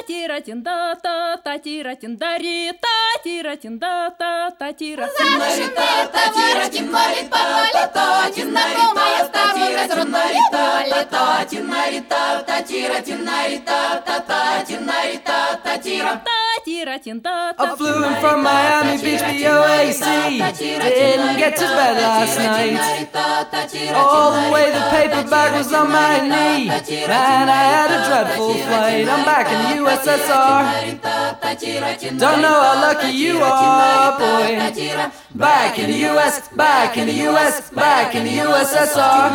Тира-тин-да-та, та-тира-тин-да-ри-та, тира-тин-да-та, Тина-рита, тира-тина-рита, знакомая с тобой разродной лета. Тина-рита, тира-тина-рита, тина-рита, Тира-тин-да-та. I flew in from Miami Beach, BOAC. Didn't get to bed last night. All the way the paper bag was on my knee. Man, I had a dreadful flight. I'm back in the USSR. Don't know how lucky you are, boy. Back in the US, back in the US, back in the USSR.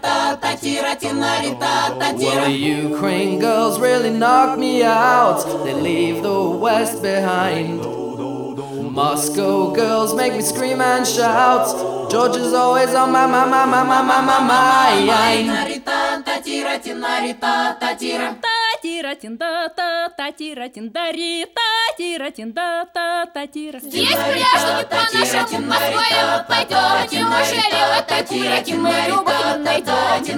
Well, the Ukraine girls really knock me out. They leave the West behind. Moscow girls make me scream and shout. Georgia's always on my mind. Тира-тин-да-та, та-тира-тин-да-ри-та, тира-тин-да-та, Здесь пляж, не по-нашему, Москве пойдем, Тимошели, тира-тин, мы любовь найдем.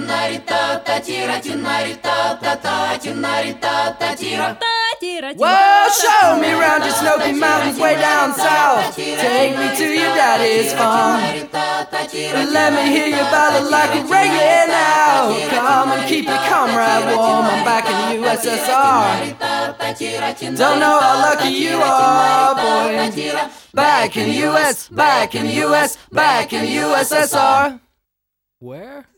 Well, show me around your Snowy Mountains way down south. Take me to your daddy's farm. Let me hear your ballad like a reggae now. Come and keep your comrade warm. I'm back in the USSR. Don't know how lucky you are, boy. Back in the US, back in the US, back in the USSR. Where?